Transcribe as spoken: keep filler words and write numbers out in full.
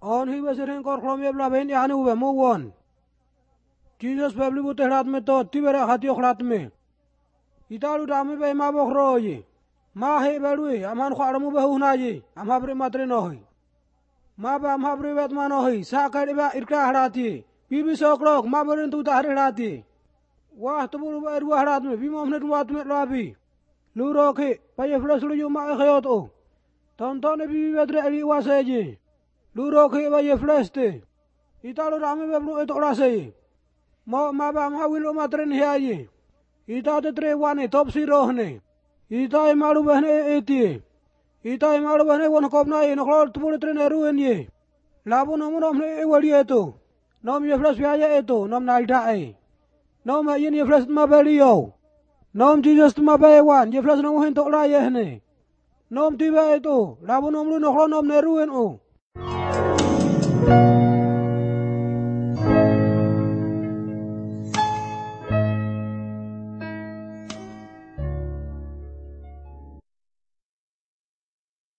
On hi besirin kor klom ye blaben ya anu be mo won. Jesus pebli bu tehrat me to tibere hati okhrat me. Italu dami be ma bokhro ye. Ma he belui aman kharamu be huna ye. Am habre matre no hoy. Ma ba am habre bet ma no hoy. Sa kadi ba irka harati. Bibi soklok ma berin tu ta harati. Wah tuburu ba irwa harat me. Bi mo hne wat me labi. Luro ke pa ye flasulu yu ma khayot o. Tonton ne bibi bedre ali waseje. Luro ke ba ye fleste. Italu dami be blu eto rase. Ma ma ba am hawilo matren hiaye. Ita te tre wane top si rohne. Ita e malu behne eti. Ita e malu behne won kopna e nokol tubur tre ne ruen ye. Labu nomu nomne e wali eto. Nom ye flash biaya eto nom naida e. Nom yin ye flash ma belio. Nom Jesus ma be wan ye flash nom hen to la ye hne. Nom tiba eto labu nomlu nokol nom ne ruen o.